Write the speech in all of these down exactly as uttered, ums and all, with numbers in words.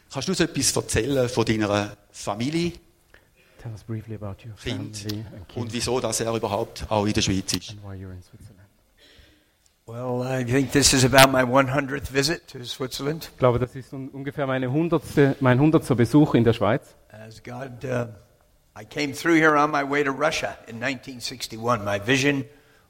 Kannst du uns etwas erzählen von deiner Familie, Tell us briefly about your Kind family and und kids wieso dass er überhaupt auch in der Schweiz ist? and why you're in Switzerland. Well, I think this is about my hundredth visit to Switzerland. Ich glaube, das ist un- ungefähr meine hundertste, mein hundertster Besuch in der Schweiz. As God, uh, I came through here on my way to Russia in nineteen sixty-one. My vision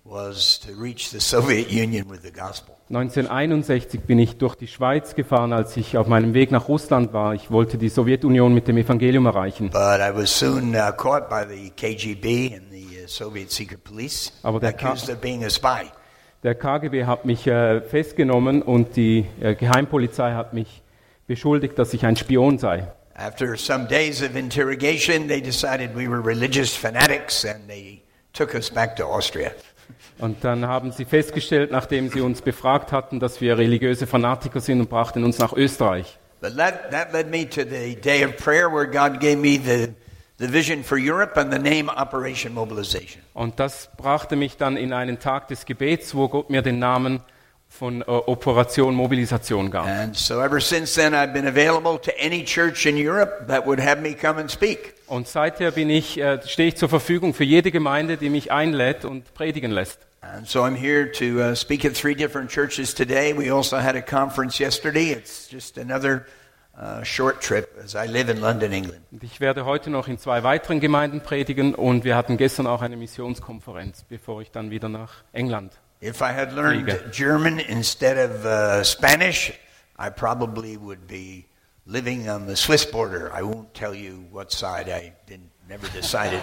was to reach the Soviet Union with the gospel. neunzehnhunderteinundsechzig bin ich durch die Schweiz gefahren, als ich auf meinem Weg nach Russland war. Ich wollte die Sowjetunion mit dem Evangelium erreichen. But I was soon uh, caught by the K G B and the uh, Soviet secret police, Aber der Ka- accused of being a spy. Der K G B hat mich äh, festgenommen und die äh, Geheimpolizei hat mich beschuldigt, dass ich ein Spion sei. After some days of interrogation, they decided we were religious fanatics and they took us back to Austria. Und dann haben sie festgestellt, nachdem sie uns befragt hatten, dass wir religiöse Fanatiker sind und brachten uns nach Österreich. But that, that led me to the day of prayer where God gave me the, the vision for Europe and the name Operation Mobilization. Und das brachte mich dann in einen Tag des Gebets, wo Gott mir den Namen von äh, Operation Mobilisation gab. And so ever since then I've been available to any church in Europe that would have me come and speak. Und seither bin ich, äh, stehe ich zur Verfügung für jede Gemeinde, die mich einlädt und predigen lässt. And so I'm here to uh, speak at three different churches today. We also had a conference yesterday. It's just another uh, short trip as I live in London, England. Und ich werde heute noch in zwei weiteren Gemeinden predigen und wir hatten gestern auch eine Missionskonferenz, bevor ich dann wieder nach England. If I had learned Fliege. German instead of uh, Spanish, I probably would be living on the Swiss border. I won't tell you what side. I didn't, never decided.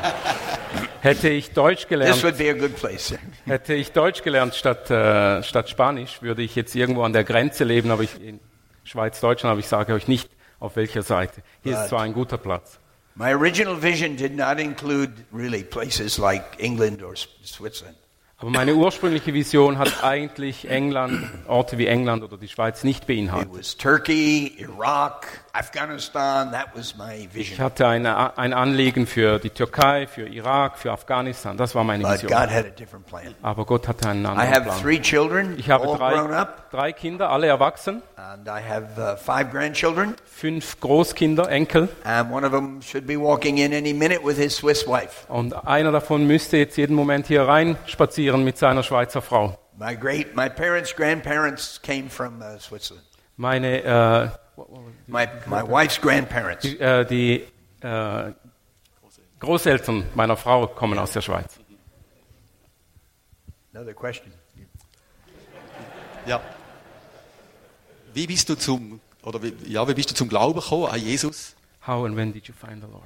Hätte ich Deutsch This gelernt, would be a good place. hätte ich Deutsch gelernt statt, äh, statt Spanisch, würde ich jetzt irgendwo an der Grenze leben, aber ich in Schweiz-Deutschland, aber ich sage euch nicht, auf welcher Seite. Hier ist Right. zwar ein guter Platz. My original vision did not include really places like England or S- Switzerland. Aber meine ursprüngliche Vision hat eigentlich England, Orte wie England oder die Schweiz nicht It beinhaltet. was Turkey, Iraq, Afghanistan. That was my Ich vision. hatte eine, ein Anliegen für die Türkei, für Irak, für Afghanistan. Das war meine But Vision. God had a different plan. Aber Gott hatte einen I anderen have Plan. three children, Ich habe all grown drei, up, drei Kinder, alle erwachsen, and I have uh, five grandchildren. fünf Großkinder, Enkel. And one of them should be walking in any minute with his Swiss wife. Und einer davon müsste jetzt jeden Moment hier rein spazieren mit seiner Schweizer Frau. My great, my parents, grandparents came from uh, Switzerland. Meine, äh, My my wife's grandparents. die, äh, die äh, Großeltern meiner Frau kommen aus der Schweiz. Another question. Ja. Wie bist du zum oder wie, ja, wie bist du zum Glauben gekommen an Jesus? How and when did you find the Lord?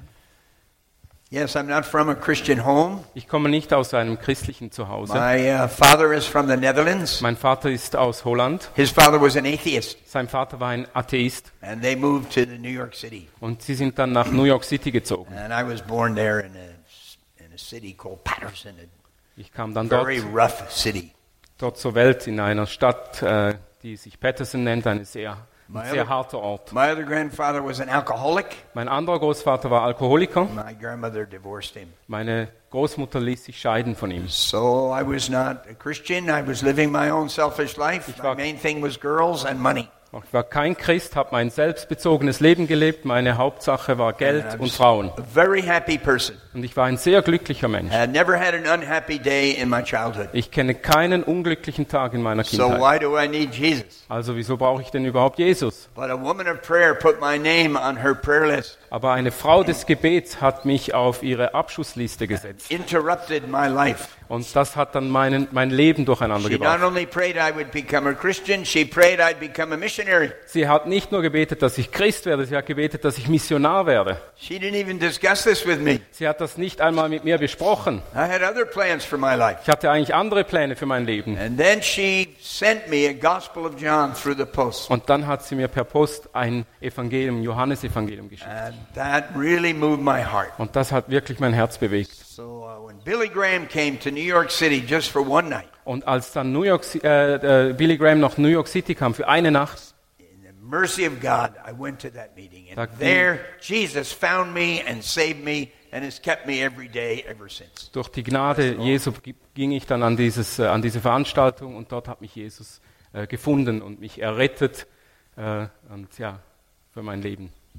Yes, I'm not from a Christian home. Ich komme nicht aus einem christlichen Zuhause. My uh, father is from the Netherlands. Mein Vater ist aus Holland. His father was an atheist, Sein Vater war ein Atheist. and they moved to the New York City. Und sie sind dann nach New York City gezogen. And I was born there in a in a city called Patterson, a Ich kam dann dort, very rough city. dort zur Welt in einer Stadt, äh, die sich Patterson nennt, eine sehr, ein My sehr other- harter Ort. My other grandfather was an alcoholic. Mein anderer Großvater war Alkoholiker. My grandmother divorced him. Meine Großmutter ließ sich scheiden von ihm. So I was not a Christian. I was living my own selfish life. My war- main thing was girls and money. Ich war kein Christ, habe mein selbstbezogenes Leben gelebt. Meine Hauptsache war And I Geld und was Frauen. a very happy person. Und ich war ein sehr glücklicher Mensch. I had never had an unhappy day in my childhood. Ich kenne keinen unglücklichen Tag in meiner So Kindheit. why do I need Jesus? Also wieso brauche ich denn überhaupt Jesus? But a woman of prayer put my name on her prayer list. Aber eine Frau des Gebets hat mich auf ihre Abschussliste gesetzt. Interrupted my life. Und das hat dann meinen, mein Leben durcheinander She not gebracht. only prayed I would become a Christian, she prayed I'd become a missionary. Sie hat nicht nur gebetet, dass ich Christ werde, sie hat gebetet, dass ich Missionar werde. She didn't even discuss this with me. Sie hat das nicht einmal mit mir besprochen. I had other plans for my life. Ich hatte eigentlich andere Pläne für mein Leben. And then she sent me a Gospel of John through the post. Und dann hat sie mir per Post ein Evangelium, ein Johannesevangelium geschickt. And that really moved my heart. Und das hat wirklich mein Herz bewegt. So uh, when Billy Graham came to New York City just for one night, Und als dann New York, Ci- äh, äh, Billy Graham nach New York City kam für eine Nacht, in the mercy of God, I went to that meeting. And Sagt die- there, Jesus found me and saved me and has kept me every day ever since. durch die Gnade Jesu g- ging ich dann an, dieses, äh, an diese Veranstaltung und dort hat mich Jesus äh, gefunden und mich errettet äh, und ja, für mein Leben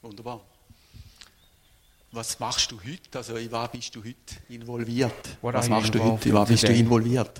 Wunderbar. Was machst du heute? Also, in was bist du heute involviert? What Was are you machst du involved heute? In was in bist du today? involviert?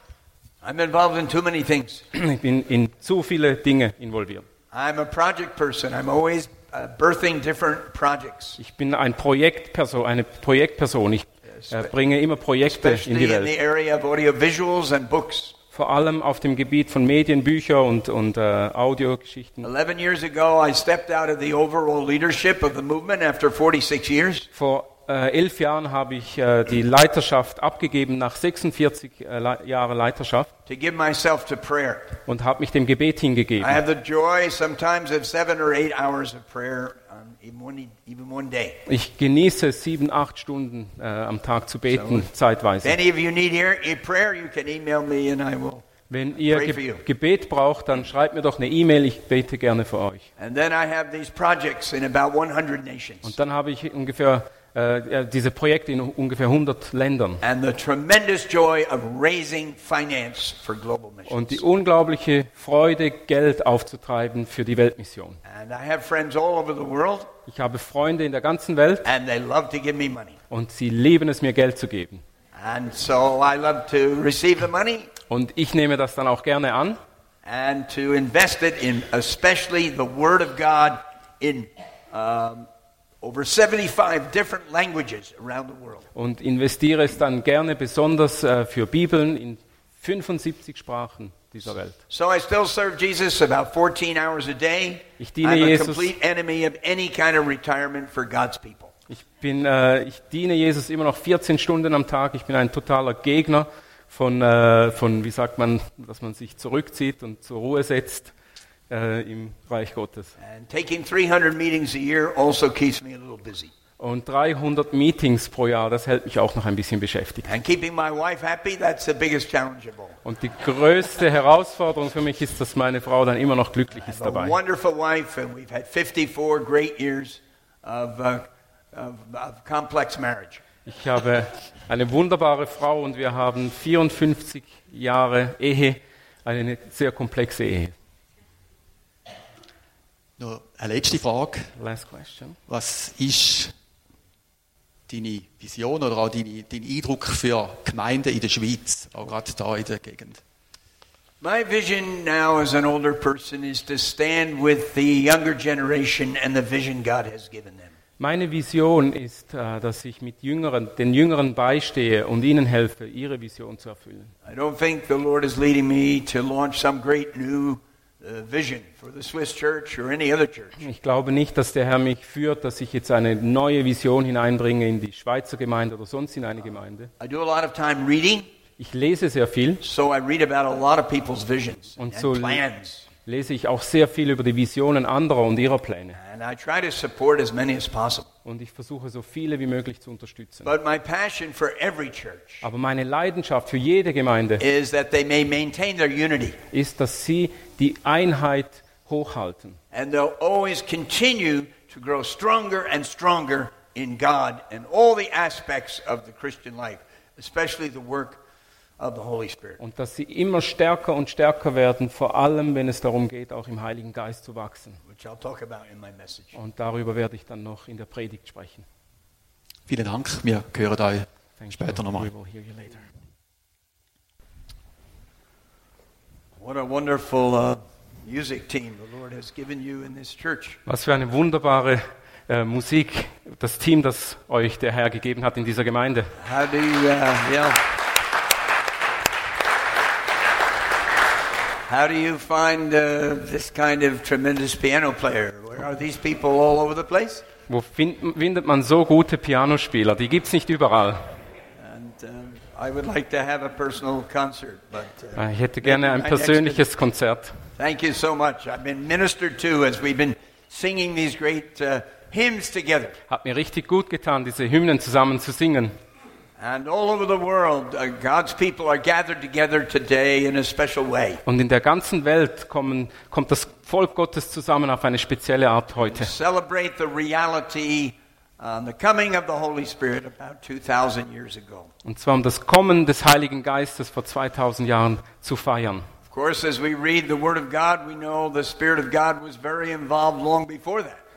I'm involved in too many things. Ich bin in zu viele Dinge involviert. I'm a project person. I'm always uh, birthing different projects, Ich bin ein Projektperson, eine Projektperson. Ich äh, bringe immer Projekte in especially die in Welt. the area of audiovisuals and books. Vor allem auf dem Gebiet von Medien, Bücher und, und äh, Audiogeschichten. Eleven years ago, I stepped out of the overall leadership of the movement after forty-six years. Vor äh, elf Jahren habe ich äh, die Leiterschaft abgegeben, nach sechsundvierzig äh, Le- Jahre Leiterschaft, To give myself to prayer. und habe mich dem Gebet hingegeben. I have the joy sometimes of seven or eight hours of prayer, um, even, one, even one day. Ich genieße sieben, acht Stunden äh, am Tag zu beten, If zeitweise. any of you need ear- a prayer, you can email me and I will. Wenn ihr Pray for you. Ge Gebet braucht, dann schreibt mir doch eine E-Mail, ich bete gerne für euch. And then I have these projects in about one hundred nations. Und dann habe ich ungefähr äh, diese Projekte in ungefähr hundert Ländern. And the tremendous joy of raising finance for global Und die missions. unglaubliche Freude, Geld aufzutreiben für die Weltmission. And I have friends all over the world, Ich habe Freunde in der ganzen Welt and they love to give me money. und sie lieben es, mir Geld zu geben. And so I love to receive the money Und ich nehme das dann auch gerne an and to invest it in especially the Word of God in um, over seventy-five different languages around the world. und investiere es dann gerne besonders äh, für Bibeln in fünfundsiebzig Sprachen dieser Welt. So I still serve Jesus about fourteen hours a day. Ich diene I'm a Jesus. complete enemy of any kind of retirement for God's people. Ich, bin, äh, ich diene Jesus immer noch vierzehn Stunden am Tag. Ich bin ein totaler Gegner von, äh, von, wie sagt man, dass man sich zurückzieht und zur Ruhe setzt äh, im Reich Gottes. And taking three hundred meetings a year also keeps me a little busy. Und dreihundert Meetings pro Jahr, das hält mich auch noch ein bisschen beschäftigt. And keeping my wife happy, that's the biggest challenge of all. Und die größte Herausforderung für mich ist, dass meine Frau dann immer noch glücklich I ist have a dabei. wonderful wife, and we've had fifty-four great years of, uh, of, of complex marriage. Ich habe eine wunderbare Frau und wir haben vierundfünfzig Jahre Ehe, eine sehr komplexe Ehe. Noch eine letzte Frage. Last question. Was ist deine Vision oder auch deine, dein Eindruck für Gemeinden in der Schweiz, auch gerade da in der Gegend? My vision now as an older person is to stand with the younger generation and the vision God has given them. Meine Vision ist, äh, dass ich mit Jüngeren, den Jüngeren beistehe und ihnen helfe, ihre Vision zu erfüllen. I don't think the Lord is leading me to launch some great new uh, vision for the Swiss church or any other church. Ich glaube nicht, dass der Herr mich führt, dass ich jetzt eine neue Vision hineinbringe in die Schweizer Gemeinde oder sonst in eine Gemeinde. I do a lot of time reading, Ich lese sehr viel, so I read about a lot of people's visions Und and so- plans. lese ich auch sehr viel über die Visionen anderer und ihrer Pläne. And I try to support as many as possible. Und ich versuche, so viele wie möglich zu unterstützen. But my passion for every church Aber meine Leidenschaft für jede Gemeinde is that they may maintain their unity ist, dass sie die Einheit hochhalten. and they'll always continue to grow stronger and stronger in God and all the aspects of the Christian life, especially the work of the Holy Spirit. Und dass sie immer stärker und stärker werden, vor allem wenn es darum geht, auch im Heiligen Geist zu wachsen. Which I'll talk about in my message. Und darüber werde ich dann noch in der Predigt sprechen. Vielen Dank, wir hören euch Thank später you. nochmal. We will hear you later. What a wonderful uh, music team the Lord has given you in this church. Was für eine wunderbare äh, Musik, das Team, das euch der Herr gegeben hat in dieser Gemeinde. How do you, uh, yeah. How do you find uh, this kind of tremendous piano player? Where are these people all over the place? Wo find, findet man so gute Pianospieler? Die gibt es nicht überall. And um, I would like to have a personal concert, but uh, Äh, Ich hätte gerne ein maybe my next persönliches Konzert. Thank you so much. I've been ministered to as we've been singing these great uh, hymns together. Hat mir richtig gut getan, diese Hymnen zusammen zu singen. And all over the world, uh, God's people are gathered together today in a special way. Und in der ganzen Welt kommen, kommt das Volk Gottes zusammen auf eine spezielle Art heute. Celebrate the reality, uh, the coming of the Holy Spirit about two thousand years ago. Und zwar um das Kommen des Heiligen Geistes vor zweitausend Jahren zu feiern. Of course, as we read the Word of God, we know the Spirit of God was very involved long before that.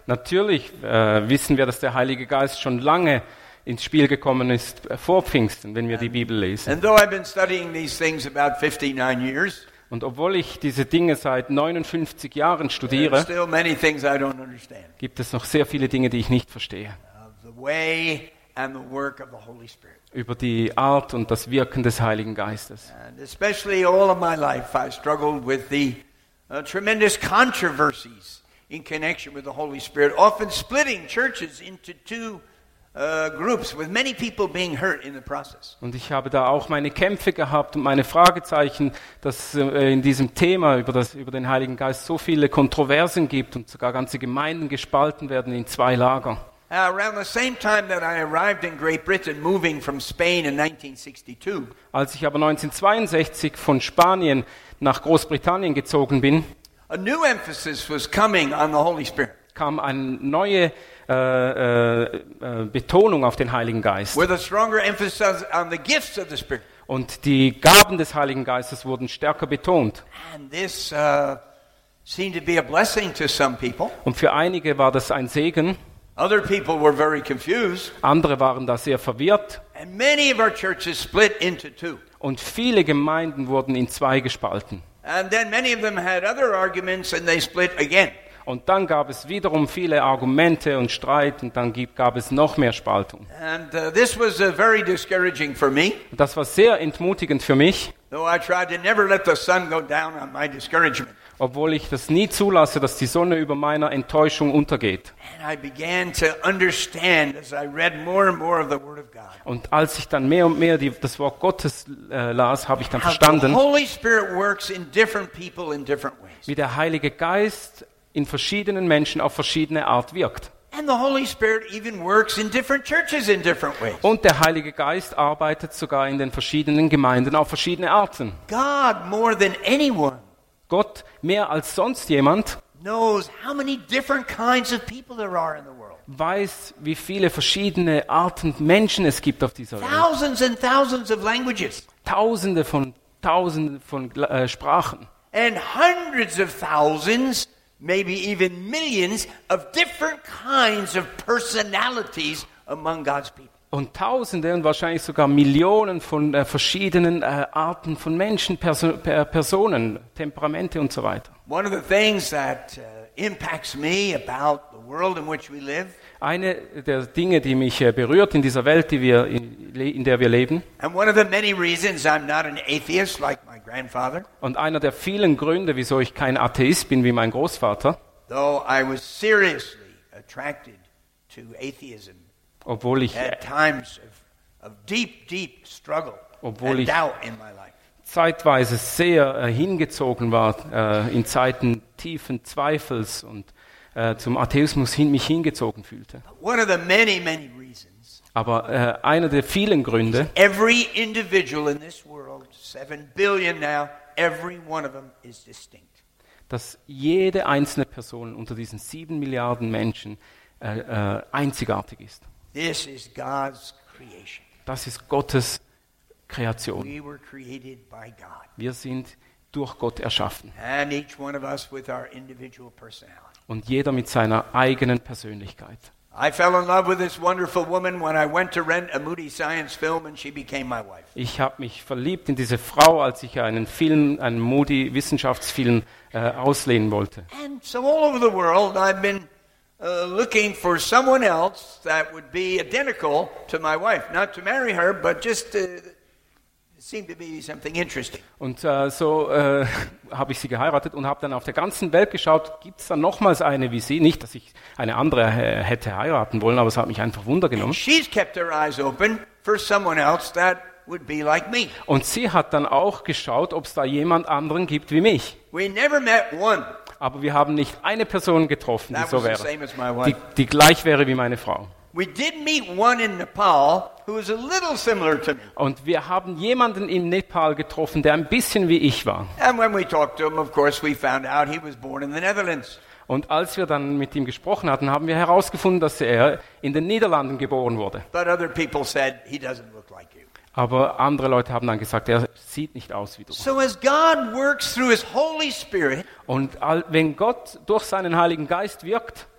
Natürlich äh, wissen wir, dass der Heilige Geist schon lange ins Spiel gekommen ist äh, vor Pfingsten, wenn wir die Bibel lesen. And though I've been studying these things about fifty-nine years, Und obwohl ich diese Dinge seit neunundfünfzig Jahren there are studiere, still many things I don't understand. gibt es noch sehr viele Dinge, die ich nicht verstehe. Of the way and the work of the Holy Spirit. Über die Art und das Wirken des Heiligen Geistes. And especially all of my life, I struggled with the uh, tremendous controversies in connection with the Holy Spirit, often splitting churches into two uh, groups, with many people being hurt in the process. Und ich habe da auch meine Kämpfe gehabt und meine Fragezeichen, dass äh, in diesem Thema über, das, über den Heiligen Geist so viele Kontroversen gibt und sogar ganze Gemeinden gespalten werden in zwei Lager. Uh, around the same time that I arrived in Great Britain, moving from Spain in nineteen sixty-two, Als ich aber neunzehnhundertzweiundsechzig von Spanien nach Großbritannien gezogen bin, a new emphasis was coming on the Holy Spirit, kam eine neue äh, äh, äh, Betonung auf den Heiligen Geist. with a stronger emphasis on the gifts of the Spirit. Und die Gaben des Heiligen Geistes wurden stärker betont. And this uh, seemed to be a blessing to some people. Und für einige war das ein Segen, Other people were very confused. andere waren da sehr verwirrt. And many of our churches split into two. Und viele Gemeinden wurden in zwei gespalten. And then many of them had other arguments and they split again. Und dann gab es wiederum viele Argumente und Streit und dann gibt, gab es noch mehr Spaltung. And uh, this was uh, very discouraging for me, Und das war sehr entmutigend für mich, though I tried to never let the sun go down on my discouragement. obwohl ich das nie zulasse, dass die Sonne über meiner Enttäuschung untergeht. And I began to understand as I read more and more of the Word of God. Und als ich dann mehr und mehr die, das Wort Gottes äh, las, habe ich dann How the verstanden, Holy Spirit works in different people in different ways. wie der Heilige Geist in verschiedenen Menschen auf verschiedene Art wirkt. And the Holy Spirit even works in different churches in different ways. Und der Heilige Geist arbeitet sogar in den verschiedenen Gemeinden auf verschiedene Arten. God, more than anyone, Gott, mehr als sonst jemand, knows how many different kinds of people there are in the world. weiß, wie viele verschiedene Arten Menschen es gibt auf dieser Welt. Thousands and thousands of languages. Tausende von Tausenden von äh, Sprachen. And hundreds of thousands, maybe even millions, of different kinds of personalities among God's people. Und Tausende und wahrscheinlich sogar Millionen von äh, verschiedenen äh, Arten von Menschen, Perso per Personen, Temperamente und so weiter. One of the things that uh, impacts me about the world in which we live, Eine der Dinge, die mich äh, berührt in dieser Welt, die wir in, in der wir leben, and one of the many reasons I'm not an atheist like my grandfather, und einer der vielen Gründe, wieso ich kein Atheist bin wie mein Großvater, though I was seriously attracted to atheism obwohl ich at times of, of deep, deep struggle Obwohl and ich- doubt in my life. zeitweise sehr äh, hingezogen war, äh, in Zeiten tiefen Zweifels und äh, zum Atheismus hin, mich hingezogen fühlte. One of the many, many reasons, Aber äh, einer der vielen Gründe, every individual in this world, seven billion now, every one of them is distinct. dass jede einzelne Person unter diesen sieben Milliarden Menschen äh, äh, einzigartig ist. This is God's creation. Das ist Gottes Kreation. We were created by God. Wir sind durch Gott erschaffen. And each one of us with our individual personality. Und jeder mit seiner eigenen Persönlichkeit. I fell in love with this wonderful woman when I went to rent a Moody Science film and she became my wife. Ich habe mich verliebt in diese Frau, als ich einen Film, einen Moody-Wissenschaftsfilm äh, auslehnen wollte. And so all over the world I've been uh, looking for someone else that would be identical to my wife. Not to marry her, but just to, it seemed to be something interesting. Und äh, so äh, habe ich sie geheiratet und habe dann auf der ganzen Welt geschaut, gibt es da nochmals eine wie sie? Nicht, dass ich eine andere äh, hätte heiraten wollen, aber es hat mich einfach Wunder genommen. She's kept her eyes open for someone else that would be like me. Und sie hat dann auch geschaut, ob es da jemand anderen gibt wie mich. We never met one Aber wir haben nicht eine Person getroffen, die that so was the wäre, same as my die, wife. die gleich wäre wie meine Frau. We did meet one in Nepal who was a little similar to me. Und wir haben jemanden in Nepal getroffen, der ein bisschen wie ich war. And when we talked to him, of course, we found out he was born in the Netherlands. Und als wir dann mit ihm gesprochen hatten, haben wir herausgefunden, dass er in den Niederlanden geboren wurde. But other people said he doesn't look like you. Aber andere Leute haben dann gesagt, er sieht nicht aus wie du. So as God works through his Holy Spirit Und all, wenn Gott durch seinen Heiligen Geist wirkt,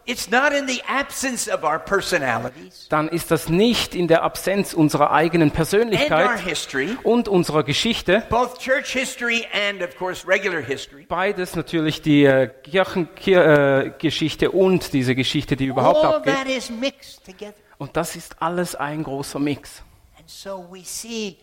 it's not in the absence of our personalities dann ist das nicht in der Absenz unserer eigenen and our Persönlichkeit history, und unserer Geschichte. both church history and, of course, regular history. Beides natürlich die äh, Kirchengeschichte und diese Geschichte, die überhaupt All of abgeht. that is mixed together. Und das ist alles ein großer Mix. And so we see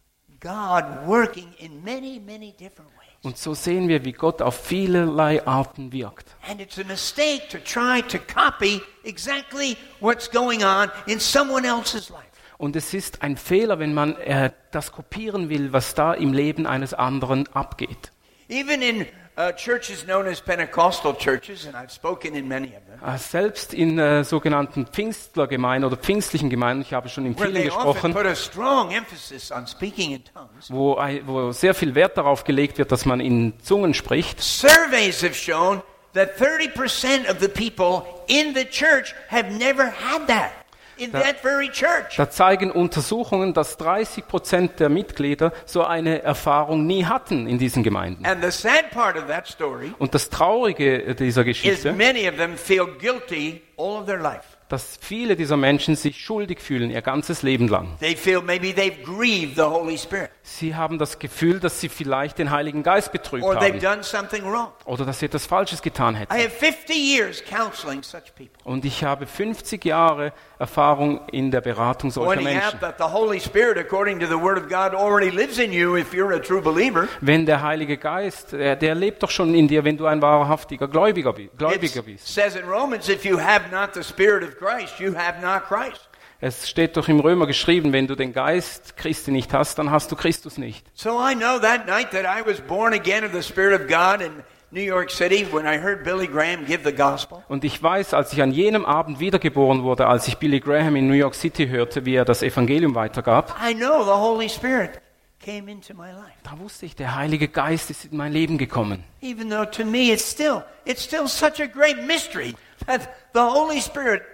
God working in many, many different ways. Und so sehen wir, wie Gott auf vielerlei Arten wirkt. And it's a mistake to try to copy exactly what's going on in someone else's life. Und es ist ein Fehler, wenn man äh, das kopieren will, was da im Leben eines anderen abgeht. Even in uh, churches known as Pentecostal churches, and I've spoken in many of them, Äh, selbst in äh, sogenannten Pfingstlergemeinden oder pfingstlichen Gemeinden, ich habe schon in where vielen they often gesprochen, put a strong emphasis on speaking in tongues, wo, ein- wo sehr viel Wert darauf gelegt wird, dass man in Zungen spricht. surveys have shown that thirty percent of the people in the church have never had that in Da- that very church. Da zeigen Untersuchungen, dass dreißig Prozent der Mitglieder so eine Erfahrung nie hatten in diesen Gemeinden. And the sad part of that story Und das Traurige dieser is Geschichte, many of them feel guilty all of their life. dass viele dieser Menschen sich schuldig fühlen ihr ganzes Leben lang. They feel maybe they've grieved the Holy Spirit, Sie haben das Gefühl, dass sie vielleicht den Heiligen Geist betrübt or they've haben done something wrong. oder dass sie etwas Falsches getan hätten. I have fifty years counseling such people, Und ich habe fünfzig Jahre Erfahrung in der Beratung solcher pointing Menschen. out that the Holy Spirit, according to the Word of God, already lives in you if you're a true believer. Wenn der Heilige Geist, der, der lebt doch schon in dir, wenn du ein wahrhaftiger Gläubiger, bi- Gläubiger It bist. says in Romans, if you have not the Spirit of Christ, you have not Christ. Es steht doch im Römer geschrieben, wenn du den Geist Christi nicht hast, dann hast du Christus nicht. So I know that night that I was born again of the Spirit of God in New York City when I heard Billy Graham give the gospel. Und ich weiß, als ich an jenem Abend wiedergeboren wurde, als ich Billy Graham in New York City hörte, wie er das Evangelium weitergab, I know the Holy Spirit came into my life. da wusste ich, der Heilige Geist ist in mein Leben gekommen. Even though to me it's still it's still such a great mystery that the Holy Spirit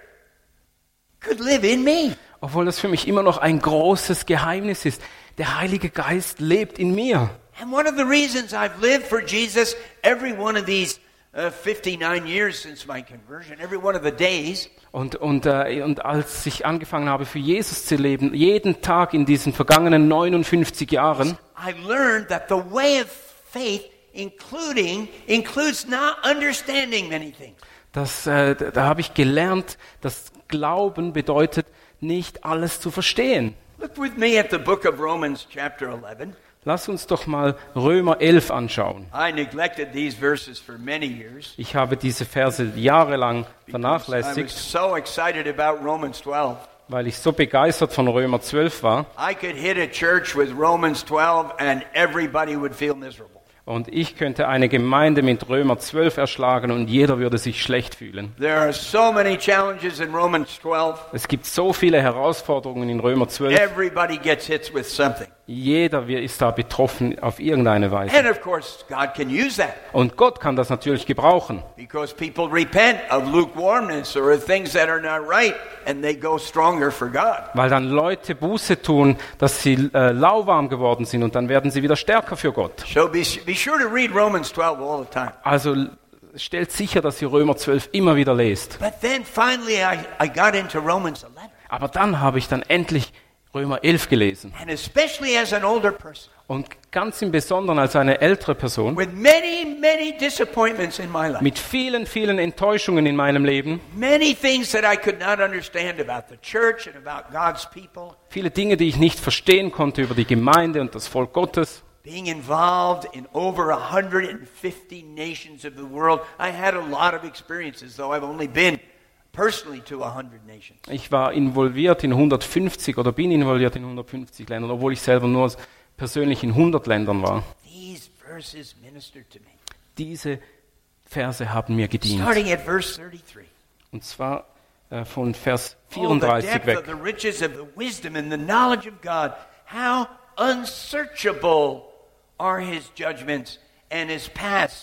could live in me. Obwohl das für mich immer noch ein großes Geheimnis ist. Der Heilige Geist lebt in mir. And one of the reasons I've lived for Jesus every one of these uh, fifty-nine years since my conversion, every one of the days, Und, und, äh, und als ich angefangen habe, für Jesus zu leben, jeden Tag in diesen vergangenen neunundfünfzig Jahren, I learned that the way of faith including includes not understanding many things. das, äh, da da habe ich gelernt, dass Glauben bedeutet, nicht alles zu verstehen. Look with me at the book of Romans chapter eleven. Lass uns doch mal Römer elf anschauen. I neglected these verses for many years. Ich habe diese Verse jahrelang because I vernachlässigt, was so excited about Romans twelve. weil ich so begeistert von Römer zwölf war. I could hit a church with Romans twelve and everybody would feel miserable. Und ich könnte eine Gemeinde mit Römer zwölf erschlagen und jeder würde sich schlecht fühlen. There are so many challenges in Romans twelve. Es gibt so viele Herausforderungen in Römer zwölf. Everybody gets hit with something. Jeder ist da betroffen auf irgendeine Weise. And of course, God can use that Und Gott kann das natürlich gebrauchen, because people repent of lukewarmness or of things that are not right and they go stronger for God. weil dann Leute Buße tun, dass sie äh, lauwarm geworden sind und dann werden sie wieder stärker für Gott. So be, be sure to read Romans twelve all the time. Also l- stellt sicher, dass ihr Römer zwölf immer wieder lest. But then finally I, I got into Romans eleven. Aber dann habe ich dann endlich Römer elf gelesen. And especially as an older person, Und ganz im Besonderen als eine ältere Person, with many, many disappointments in my life, mit vielen, vielen Enttäuschungen in meinem Leben, many things that I could not understand about the church and about God's people, viele Dinge, die ich nicht verstehen konnte über die Gemeinde und das Volk Gottes, being involved in over one hundred fifty nations of the world. I had a lot of experiences, though I've only been personally to one hundred nations. Ich war involviert in hundertfünfzig oder bin involviert in hundertfünfzig Ländern, obwohl ich selber nur persönlich in hundert Ländern war. These verses ministered to me. Diese Verse haben mir gedient. Starting at verse thirty-three. Und zwar äh, von Vers Oh, the vierunddreißig depth weg. of the riches of the wisdom and the knowledge of God. How unsearchable are his judgments and his paths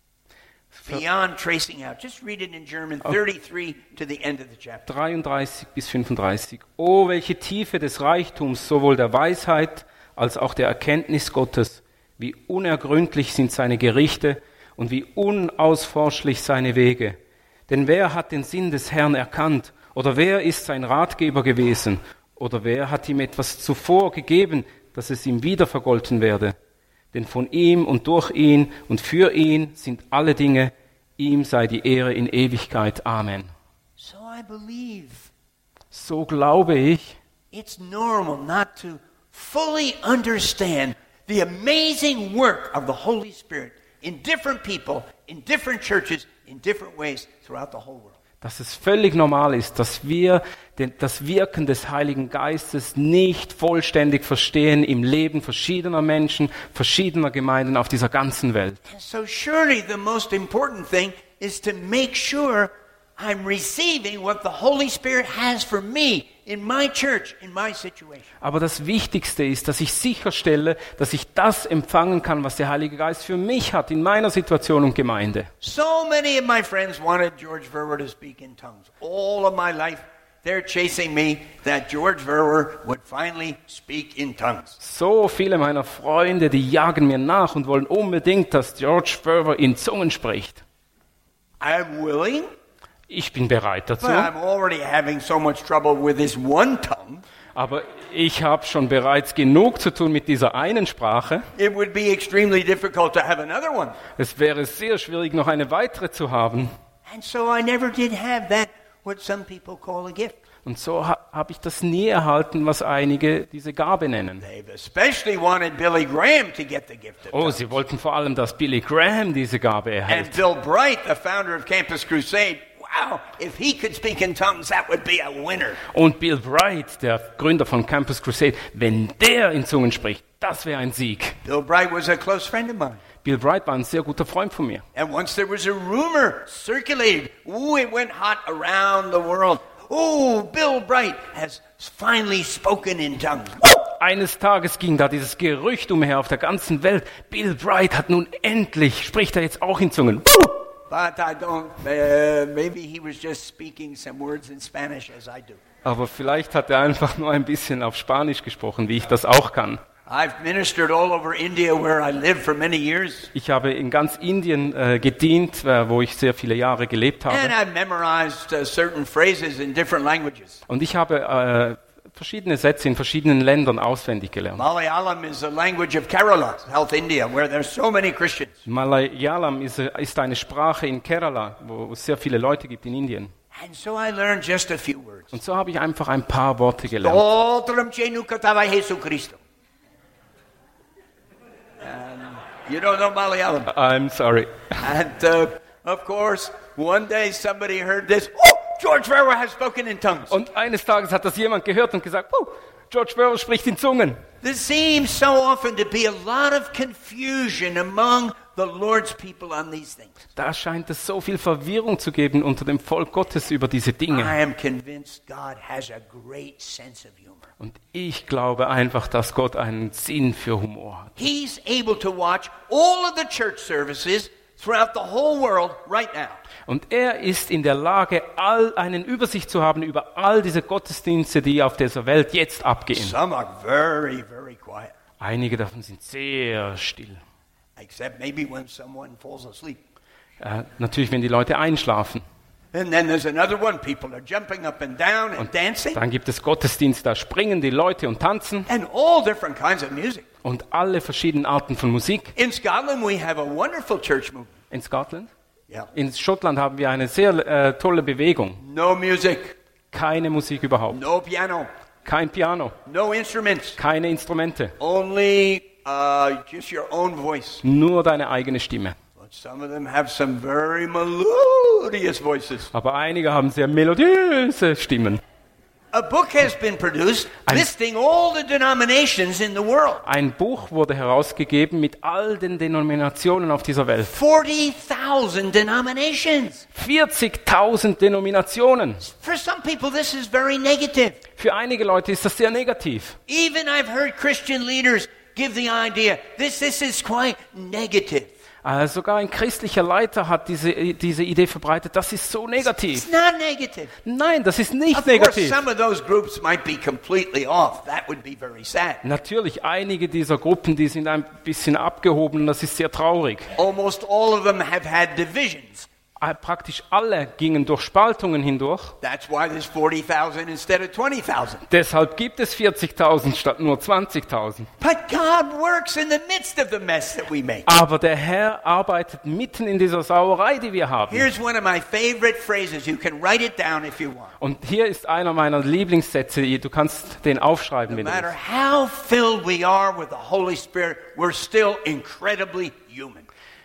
beyond tracing out. Just read it in German, thirty-three to the end of the chapter. dreiunddreißig bis fünfunddreißig. Oh, welche Tiefe des Reichtums, sowohl der Weisheit als auch der Erkenntnis Gottes. Wie unergründlich sind seine Gerichte und wie unausforschlich seine Wege. Denn wer hat den Sinn des Herrn erkannt? Oder wer ist sein Ratgeber gewesen? Oder wer hat ihm etwas zuvor gegeben, dass es ihm wieder vergolten werde? Denn von ihm und durch ihn und für ihn sind alle Dinge. Ihm sei die Ehre in Ewigkeit. Amen. So I believe So glaube ich, it's normal not to fully understand the amazing work of the Holy Spirit in different people, in different churches, in different ways throughout the whole world. dass es völlig normal ist, dass wir den, das Wirken des Heiligen Geistes nicht vollständig verstehen im Leben verschiedener Menschen, verschiedener Gemeinden auf dieser ganzen Welt. And so surely the most important thing is to make sure I'm receiving what the Holy Spirit has for me in my church, in my situation. Aber das Wichtigste ist, dass ich sicherstelle, dass ich das empfangen kann, was der Heilige Geist für mich hat in meiner Situation und Gemeinde. So many of my friends wanted George Verwer to speak in tongues. All of my life, they're chasing me that George Verwer would finally speak in tongues. So viele meiner Freunde, die jagen mir nach und wollen unbedingt, dass George Verwer in Zungen spricht. I'm willing, Ich bin bereit dazu, but I'm already having so much trouble with this one tongue. aber ich habe schon bereits genug zu tun mit dieser einen Sprache. It would be extremely difficult to have another one. Es wäre sehr schwierig, noch eine weitere zu haben. And so I never did have that, what some people call a gift. Und so ha- habe ich das nie erhalten, was einige diese Gabe nennen. They've especially wanted Billy Graham to get the gift of Oh, tongues. sie wollten vor allem, dass Billy Graham diese Gabe And erhält. Bill Bright, the founder of Campus Crusade, wow, if he could speak in tongues, that would be a winner. Und Bill Bright, der Gründer von Campus Crusade, wenn der in Zungen spricht, das wäre ein Sieg. Bill Bright was a close friend of mine. Bill Bright war ein sehr guter Freund von mir. And once there was a rumor circulated, ooh, it went hot around the world. Oh, Bill Bright has finally spoken in tongues. Eines Tages ging da dieses Gerücht umher auf der ganzen Welt. Bill Bright hat nun endlich, spricht er jetzt auch in Zungen. But I don't, uh, maybe he was just speaking some words in Spanish as I do. Aber vielleicht hat er einfach nur ein bisschen auf Spanisch gesprochen, wie ich das auch kann. I've ministered all over India where I lived for many years. Ich habe in ganz Indien äh, gedient, äh, wo ich sehr viele Jahre gelebt habe. And I've memorized uh, certain phrases in different languages. Und ich habe äh, verschiedene Sätze in verschiedenen Ländern auswendig gelernt. Malayalam is a language of Kerala, South India, where there's so many Christians. Malayalam ist, äh, ist eine Sprache in Kerala, wo es sehr viele Leute gibt in Indien. And so I learned just a few words. Und so habe ich einfach ein paar Worte gelernt. Stotram chenu katavai Jesu Christo. You don't know Malayalam. I'm sorry. And uh, of course, one day somebody heard this. Oh, George Verwer has spoken in tongues. Und eines Tages hat das jemand gehört und gesagt, oh, George Verwer spricht in Zungen. There seems so often to be a lot of confusion among the Lord's people on these things. Da scheint es so viel Verwirrung zu geben unter dem Volk Gottes über diese Dinge. I am convinced God has a great sense of humor. Und ich glaube einfach, dass Gott einen Sinn für Humor hat. He's able to watch all of the church services throughout the whole world right now. Und er ist in der Lage, all einen Übersicht zu haben über all diese Gottesdienste, die auf dieser Welt jetzt abgehen. Some are very, very quiet, Einige davon sind sehr still. except maybe when someone falls asleep. Äh, natürlich, wenn die Leute einschlafen. And then there's another one. People are jumping up and down and dancing. Dann gibt es Gottesdienste, da springen die Leute und tanzen. And all different kinds of music. Und alle verschiedenen Arten von Musik. In Scotland, we have a wonderful church movement. In Scotland? Yeah. In Schottland haben wir eine sehr äh, tolle Bewegung. No music, Keine Musik überhaupt. no piano, Kein Piano. no instruments. Keine Instrumente. Only uh, just your own voice. Nur deine eigene Stimme. But some of them have some very melodious voices. Aber einige haben sehr melodiöse Stimmen. A book has been produced Ein- listing all the denominations in the world. Ein Buch wurde herausgegeben mit all den Denominationen auf dieser Welt. forty thousand denominations. vierzigtausend Denominationen. For some people, this is very negative. Für einige Leute ist das sehr negativ. Even I've heard Christian leaders give the idea, this, this is quite negative. Äh, sogar ein christlicher Leiter hat diese, diese Idee verbreitet. Das ist so negativ. It's not negative. Nein, das ist nicht Of course, negativ. some of those groups might be completely off. That would be very sad. Natürlich, einige dieser Gruppen, die sind ein bisschen abgehoben. Das ist sehr traurig. Almost all of them have had divisions Praktisch alle gingen durch Spaltungen hindurch. That's why there's forty thousand instead of twenty thousand. Deshalb gibt es vierzigtausend statt nur zwanzigtausend. But God works in the midst of the mess that we make. Aber der Herr arbeitet mitten in dieser Sauerei, die wir haben. Here's one of my favorite phrases. You can write it down if you want. Und hier ist einer meiner Lieblingssätze. Du kannst den aufschreiben, No wenn du matter willst. how filled we are with the Holy Spirit, we're still incredibly human.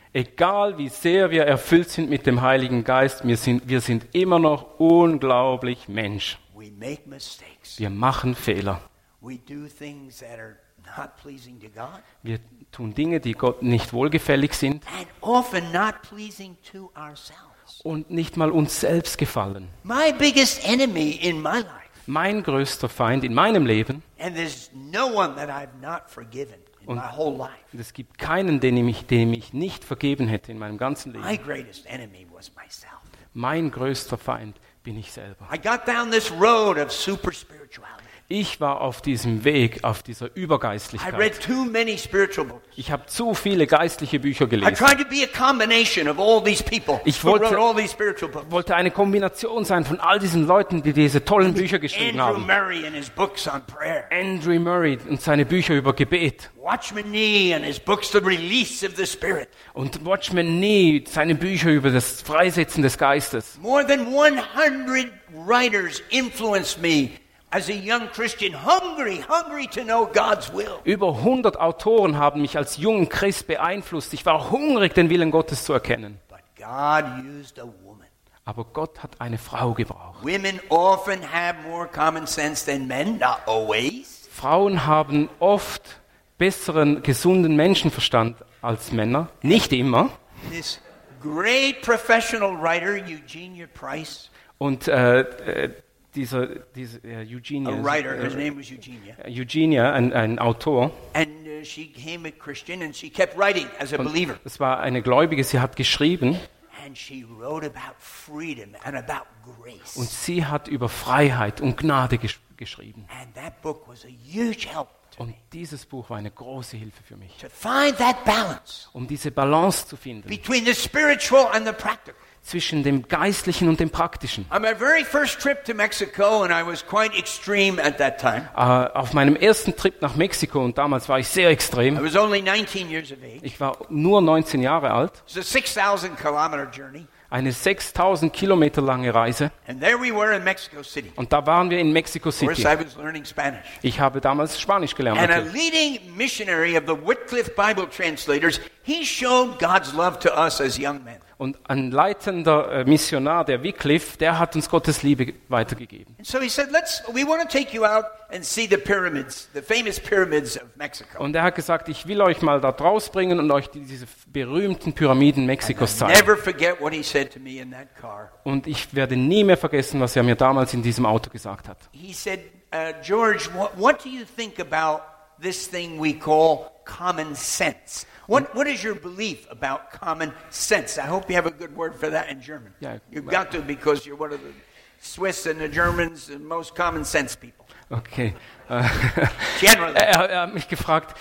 Egal wie sehr wir erfüllt sind mit dem Heiligen Geist, wir sind, wir sind immer noch unglaublich Mensch. We make mistakes. Wir machen Fehler. We do things that are not pleasing to God Wir tun Dinge, die Gott nicht wohlgefällig sind and often not pleasing to ourselves. und nicht mal uns selbst gefallen. My biggest enemy in my life, Mein größter Feind in meinem Leben, and there's no one that I've not forgiven in Und- my whole life. und es gibt keinen, den ich, dem ich nicht vergeben hätte in meinem ganzen My Leben. greatest enemy was myself. Mein größter Feind bin ich selber. I got down this road of super spirituality. Ich war auf diesem Weg, auf dieser I read Übergeistlichkeit. too many spiritual books. Ich habe zu viele geistliche Bücher I gelesen. tried to be a combination of all these people Ich who wollte- wrote all these spiritual books. Wollte eine Kombination sein von all diesen Leuten, die diese tollen Bücher geschrieben Andrew haben. Murray and his books on prayer. Andrew Murray und seine Bücher über Gebet. Watchman Nee and his books, The Release of the Spirit. Und Watchman Nee, seine Bücher über das Freisetzen des Geistes. More than one hundred writers influenced me as a young Christian, hungry, hungry to know God's will. Über hundert Autoren haben mich als jungen Christ beeinflusst. Ich war hungrig, den Willen Gottes zu erkennen. But God used a woman. Aber Gott hat eine Frau gebraucht. Women often have more common sense than men, not always. Frauen haben oft besseren, gesunden Menschenverstand als Männer. Nicht immer. This great professional writer, Eugenia Price, Und äh, äh, dieser, dieser äh, Eugenia, a writer, his äh, name was Eugenia, Eugenia, ein, ein Autor, and uh, she became a Christian and she kept writing as a believer. es war eine Gläubige, sie hat geschrieben And she wrote about freedom and about grace. und sie hat über Freiheit und Gnade gesch geschrieben. And that book was a huge help to Und me dieses Buch war eine große Hilfe für mich, to find that balance um diese Balance zu finden between the spiritual and the practical. zwischen dem Geistlichen und dem Praktischen. On my very first trip to Mexico, and I was quite extreme at that time. Äh, auf meinem ersten Trip nach Mexiko, und damals war ich sehr I extrem, was only nineteen years of age. ich war nur neunzehn Jahre alt, It was a six thousand kilometer journey. eine sechstausend Kilometer lange Reise, And there we were in Mexico City. und da waren wir in Mexico Of course, City. I was learning Spanish. Ich habe damals Spanisch gelernt. And a natürlich. leading missionary of the Wycliffe Bible translators, he showed God's love to us as young men. Und ein leitender äh, Missionar, der Wycliffe, der hat uns Gottes Liebe weitergegeben. And so he said, "Let's. We want to take you out and see the pyramids, the famous pyramids of Mexico." Und er hat gesagt, ich will euch mal da rausbringen und euch die- diese berühmten Pyramiden Mexikos zeigen. Never forget what he said to me in that car. Und ich werde nie mehr vergessen, was er mir damals in diesem Auto gesagt hat. He said, uh, "George, what, what do you think about this thing we call common sense? What What is your belief about common sense?" I hope you have a good word for that in German. Yeah. You've got to, because you're one of the Swiss and the Germans and most common sense people. Okay. Äh, Generally. er, er hat mich gefragt,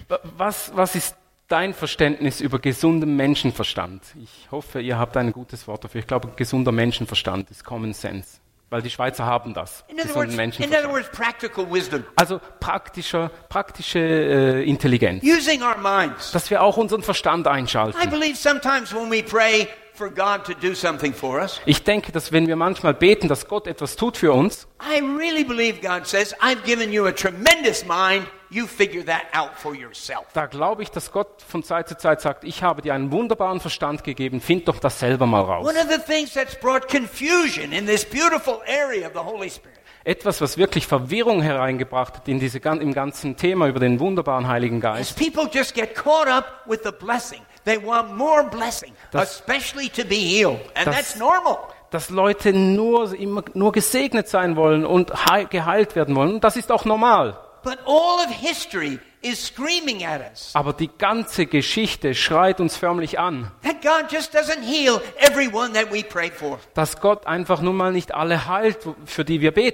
was, was ist dein Verständnis über gesundem Menschenverstand? Ich hoffe, ihr habt ein gutes Wort dafür. Ich glaube, gesunder Menschenverstand ist Common Sense. Weil die Schweizer haben das. In other Gesunden words, in Menschenverstand. other words, practical wisdom. Also praktischer, praktische äh, Intelligenz. Using our minds. Dass wir auch unseren Verstand I einschalten. believe sometimes when we pray for God to do something for us, Ich denke, dass wenn wir manchmal beten, dass Gott etwas tut für uns, I really believe God says, "I've given you a tremendous mind. You figure that out for yourself." da glaube ich, dass Gott von Zeit zu Zeit sagt, ich habe dir einen wunderbaren Verstand gegeben, find doch das selber mal raus. One of the things that's brought confusion in this beautiful area of the Holy Spirit Etwas, was wirklich Verwirrung hereingebracht hat in diese, gan- im ganzen Thema über den wunderbaren Heiligen is Geist. people just get caught up with the blessing. They want more blessing, Das- especially to be healed. And das- that's normal. Dass Leute nur, immer, nur gesegnet sein wollen und heil, geheilt werden wollen. Und das ist auch normal. But all of history is screaming at us Aber die ganze Geschichte schreit uns förmlich an, that God just doesn't heal everyone that we pray for. dass Gott einfach nun mal nicht alle heilt, für die wir beten.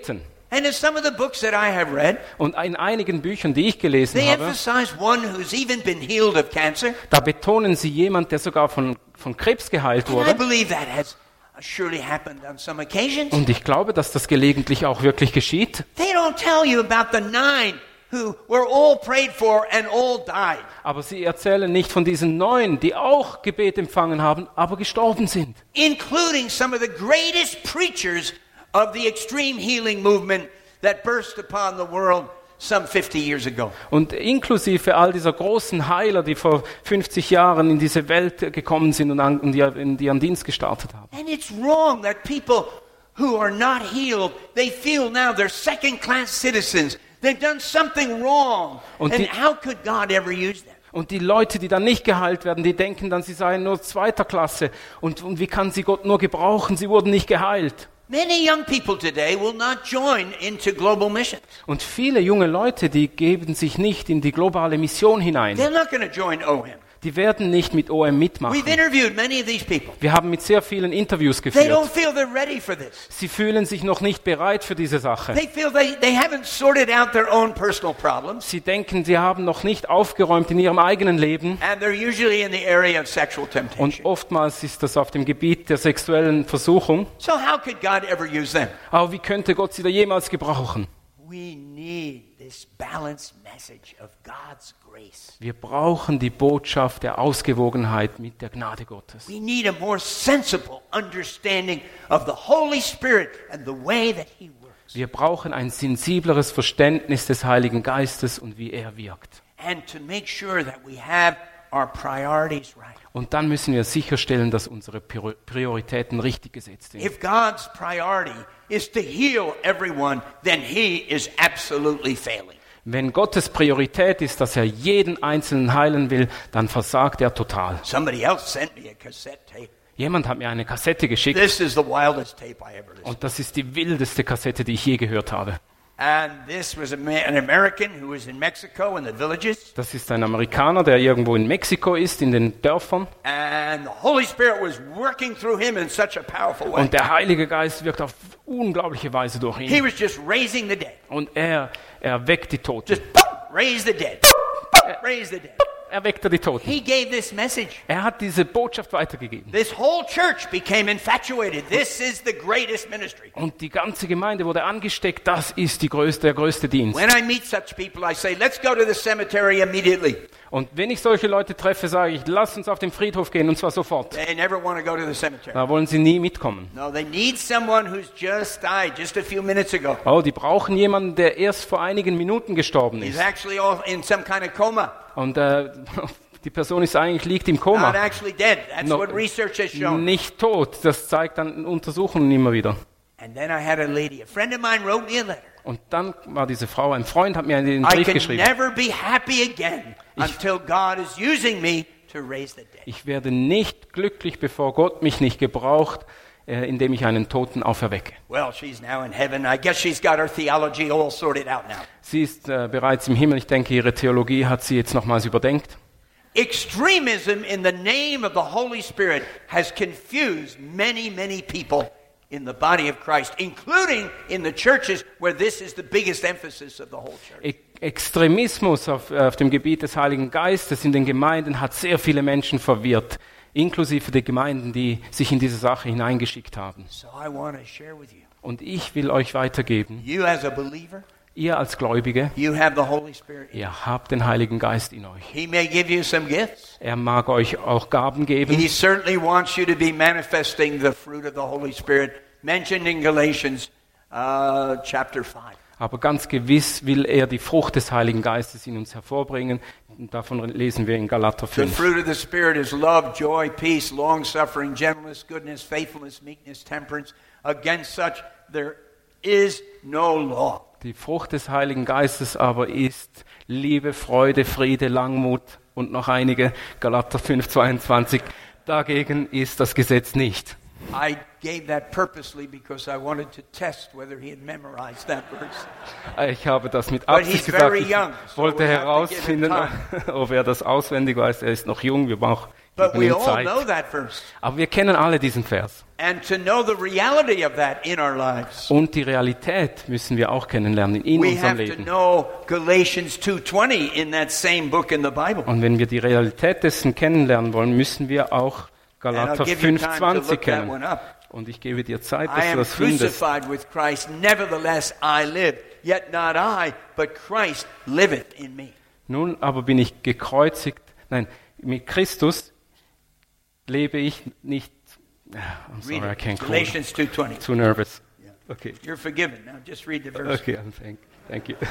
And in some of the books that I have read, Und in einigen Büchern, die ich gelesen they habe, emphasize one who's even been healed of cancer. da betonen sie jemand, der sogar von, von Krebs geheilt And I wurde. believe that has surely happened on some occasions. Und ich glaube, dass das gelegentlich auch wirklich geschieht. They don't tell you about the nine who were all prayed for and all died. Aber sie erzählen nicht von diesen neun, die auch Gebet empfangen haben, aber gestorben sind. Including some of the greatest preachers of the extreme healing movement that burst upon the world some fifty years ago. Und inklusive all dieser großen Heiler, die vor fünfzig Jahren in diese Welt gekommen sind und an, und die, in die an Dienst gestartet haben. And it's wrong that people who are not healed, they feel now they're second-class citizens. They've done something wrong. Und And die- how could God ever use them? Und die Leute, die dann nicht geheilt werden, die denken dann, sie seien nur zweiter Klasse. Und, und wie kann sie Gott nur gebrauchen? Sie wurden nicht geheilt. Many young people today will not join into global mission. Und viele junge Leute, die geben sich nicht in die globale Mission hinein. They're not going to join O M. Die werden nicht mit O M mitmachen. We've interviewed many of these people. Wir haben mit sehr vielen Interviews They don't geführt. feel they're ready for this. Sie fühlen sich noch nicht bereit für diese Sache. They feel they, they haven't sorted out their own personal problems. Sie denken, sie haben noch nicht aufgeräumt in ihrem eigenen Leben. And they're usually in the area of sexual Und temptation. oftmals ist das auf dem Gebiet der sexuellen Versuchung. So how could God ever use them? Aber wie könnte Gott sie da jemals gebrauchen? We need this balanced message of God's grace. Wir brauchen die Botschaft der Ausgewogenheit mit der Gnade Gottes. We need a more sensible understanding of the Holy Spirit and the way that He works. Wir brauchen ein sensibleres Verständnis des Heiligen Geistes und wie er wirkt. And to make sure that we have our priorities right. Und dann müssen wir sicherstellen, dass unsere Prior- Prioritäten richtig gesetzt sind. If God's priority is to heal everyone, then He is absolutely failing. Wenn Gottes Priorität ist, dass er jeden Einzelnen heilen will, dann versagt er total. Somebody else sent me a cassette tape. Jemand hat mir eine Kassette geschickt This is the wildest tape I ever listened und das ist die wildeste Kassette, die ich je gehört habe. to. And this was a ma- an American who was in Mexico in the villages. Das ist ein Amerikaner, der irgendwo in Mexiko ist, in den Dörfern. And the Holy Spirit was working through him in such a powerful way. Und der Heilige Geist wirkt auf unglaubliche Weise durch He ihn. was just raising the dead. Und er erweckt die Toten. Just boom, raise the dead. Boom, boom, raise the dead. Erweckt er die Toten. He gave this message. Er hat diese Botschaft weitergegeben. This whole church became infatuated. This is the greatest ministry. Und die ganze Gemeinde wurde angesteckt. Das ist die größte, der größte Dienst. When I meet such people, I say, let's go to the cemetery immediately. Und wenn ich solche Leute treffe, sage ich, lass uns auf den Friedhof gehen, und zwar sofort. They never want to go to the cemetery. Da wollen sie nie mitkommen. No, they need someone who's just died just a few minutes ago. Oh, die brauchen jemanden, der erst vor einigen Minuten gestorben He's ist. actually all in some kind of coma. Und äh, die Person ist eigentlich, liegt im Not Koma. actually dead. That's No, what research has shown. Nicht tot. Das zeigt dann Untersuchungen immer wieder. And then I had a lady, a friend of mine wrote me a letter. Und dann war diese Frau, ein Freund hat mir einen I Brief can geschrieben. never be happy again until God is using me to raise the dead. Ich werde nicht glücklich, bevor Gott mich nicht gebraucht, äh, indem ich einen Toten auferwecke. Well, she's now in heaven. I guess she's got her theology all sorted out now. Sie ist äh, bereits im Himmel. Ich denke, ihre Theologie hat sie jetzt nochmals überdenkt. Extremism in the name of the Holy Spirit has confused many, many people in the body of Christ, including in the churches where this is the biggest emphasis of the whole church. E- Extremismus auf, äh, auf dem Gebiet des Heiligen Geistes in den Gemeinden hat sehr viele Menschen verwirrt, inklusive der Gemeinden, die sich in diese Sache hineingeschickt haben. So I want to share with you. Und ich will euch weitergeben, You as a believer, ihr als Gläubige, you have the Holy Spirit. ihr habt den Heiligen Geist in euch. He may give you some gifts. Er mag euch auch Gaben geben. He certainly wants you to be manifesting the fruit of the Holy Spirit mentioned in Galatians uh, chapter five. Aber ganz gewiss will er die Frucht des Heiligen Geistes in uns hervorbringen. Und davon lesen wir in Galater The fünf. fruit of the Spirit is love, joy, peace, long-suffering, gentleness, goodness, faithfulness, meekness, temperance. Against such there is no law. Die Frucht des Heiligen Geistes aber ist Liebe, Freude, Friede, Langmut und noch einige. Galater fünf, zweiundzwanzig. Dagegen ist das Gesetz nicht. I gave that purposely because I wanted to test whether he had memorized that verse. Ich habe das mit But Absicht he's gesagt. very young, Ich so wollte we have to give him herausfinden, ob er das auswendig weiß. Er ist noch jung. Wir brauch, But Geben we ihm all Zeit. know that verse. Aber wir kennen alle diesen Vers. And to know the reality of that in our lives, Und die Realität müssen wir auch kennenlernen in we unserem have to Leben. know Galatians two twenty in that same book in the Bible. Und wenn wir die Realität dessen kennenlernen wollen, müssen wir auch And I'll Galater give you fünf time to zwanzig look that kennen. one up. Und ich gebe dir Zeit, I dass du am das findest. crucified with Christ, nevertheless I live. Yet not I, but Christ liveth in me. Nun aber bin ich gekreuzigt. Nein, mit Christus lebe ich nicht. I'm sorry, Read I it. can't quote. Galatians two twenty. Too nervous. Okay. You're forgiven. Now just read the verse. Okay, thank, thank you.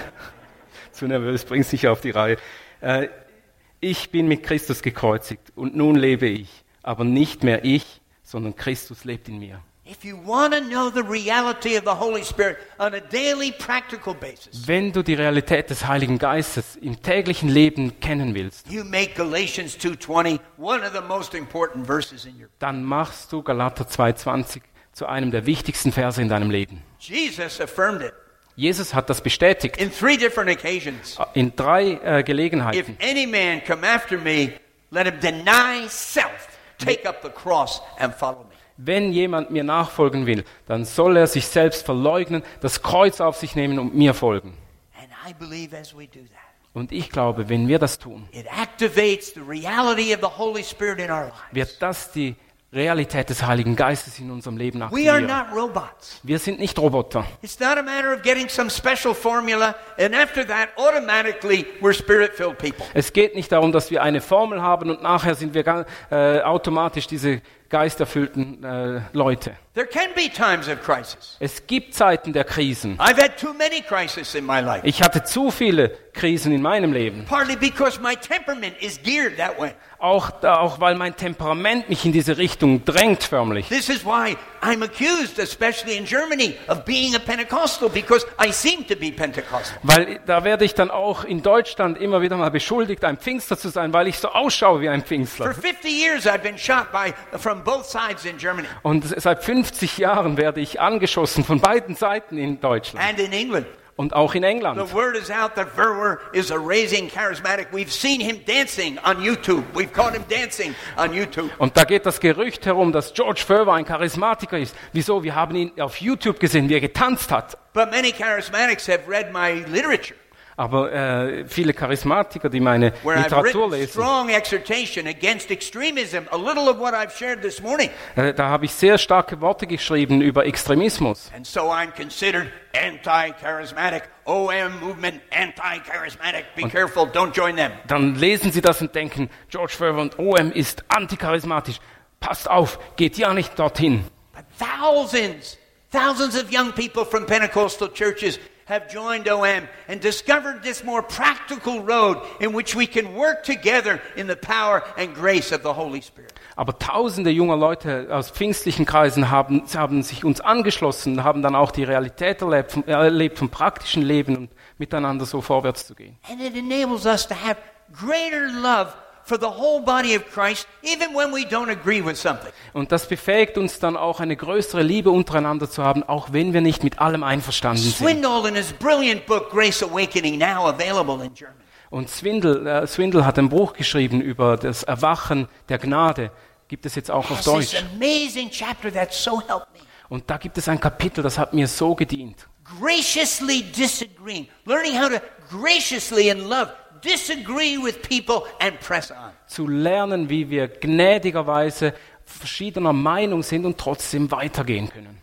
Zu nervös, bring's nicht auf die Reihe. Äh, ich bin mit Christus gekreuzigt und nun lebe ich, aber nicht mehr ich, sondern Christus lebt in mir. If you want to know the reality of the Holy Spirit on a daily practical basis, Wenn du die Realität des Heiligen Geistes im täglichen Leben kennen willst, you make Galatians two twenty one of the most important verses in your. dann machst du Galater zwei zwanzig zu einem der wichtigsten Verse in deinem Leben. Jesus affirmed it Jesus hat das bestätigt in three different occasions. in drei äh, If Gelegenheiten. any man come after me, let him deny self, take up the cross and follow me. Wenn jemand mir nachfolgen will, dann soll er sich selbst verleugnen, das Kreuz auf sich nehmen und mir folgen. And I believe as we do that, Und ich glaube, wenn wir das tun, it activates the reality of the Holy Spirit in our lives. wird das die Realität des Heiligen Geistes in unserem Leben We are aktivieren. not robots. Wir sind nicht Roboter. It's not a matter of getting some special formula, and after that, automatically, we're spirit-filled people. Es geht nicht darum, dass wir eine Formel haben und nachher sind wir ga- äh, automatisch diese geisterfüllten äh, Leute. There can be times of crisis. Es gibt Zeiten der Krisen. I've had too many crises in my life, Ich hatte zu viele Krisen in meinem Leben. partly because my temperament is geared that way. Auch, da, auch weil mein Temperament mich in diese Richtung drängt förmlich. This is why I'm accused, especially in Germany, of being a Pentecostal, because I seem to be Pentecostal. Weil da werde ich dann auch in Deutschland immer wieder mal beschuldigt, ein Pfingster zu sein, weil ich so ausschaue wie ein For Pfingstler. fifty years, I've been shot by from both sides in Germany Und seit fünfzig Jahren werde ich angeschossen von beiden Seiten in Deutschland and in England. und auch in The England. word is out that Verwer is a raising charismatic. We've seen him dancing on YouTube. We've caught him dancing on YouTube. Und da geht das Gerücht herum, dass George Verwer ein Charismatiker ist. Wieso? Wir haben ihn auf YouTube gesehen, wie er getanzt hat. But many charismatics have read my literature, Aber äh, viele Charismatiker, die meine where I've Literatur written lesen, strong exhortation against extremism. A little of what I've shared this morning. äh, da habe ich sehr starke Worte geschrieben über Extremismus. And so I'm considered anti-charismatic. O M movement, anti-charismatic. Be careful, don't join them. Dann lesen sie das und denken, George Verwer und O M ist anticharismatisch. Passt auf, geht ja nicht dorthin. But thousands, thousands of young people from Pentecostal churches have joined O M and discovered this more practical road in which we can work together in the power and grace of the Holy Spirit. Aber tausende junger Leute aus pfingstlichen Kreisen haben, haben sich uns angeschlossen, haben dann auch die Realität erlebt, vom, erlebt vom praktischen Leben und miteinander so vorwärts zu gehen. And it enables us to have greater love for the whole body of Christ, even when we don't agree with something. Und das befähigt uns dann auch, eine größere Liebe untereinander zu haben, auch wenn wir nicht mit allem einverstanden sind. Swindoll in his brilliant book, Grace Awakening, now available in German. Und Swindle, äh, Swindle hat ein Buch geschrieben über das Erwachen der Gnade. Gibt es jetzt auch auf It's this Deutsch. amazing chapter that so helped me. Und da gibt es ein Kapitel, das hat mir so gedient. Graciously disagreeing, learning how to graciously in love disagree with people and press on. Zu lernen, wie wir gnädigerweise verschiedener Meinung sind und trotzdem weitergehen können.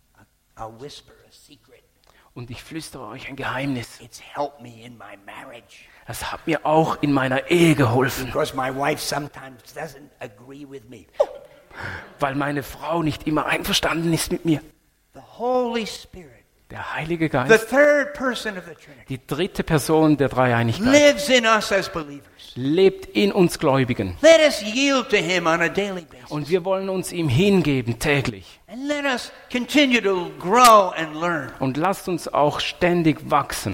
I'll whisper a secret. Und ich flüstere euch ein Geheimnis. It's helped me in my marriage Das hat mir auch in meiner Ehe geholfen, because my wife sometimes doesn't agree with me. weil meine Frau nicht immer einverstanden ist mit mir. The Holy Spirit, Der Heilige the Geist, third person of the Trinity, die dritte Person der Dreieinigkeit, lives in us as believers. lebt in uns Gläubigen. Let us yield to him on a daily basis. Und wir wollen uns ihm hingeben täglich. And let us continue to grow and learn. Und lasst uns auch ständig wachsen. And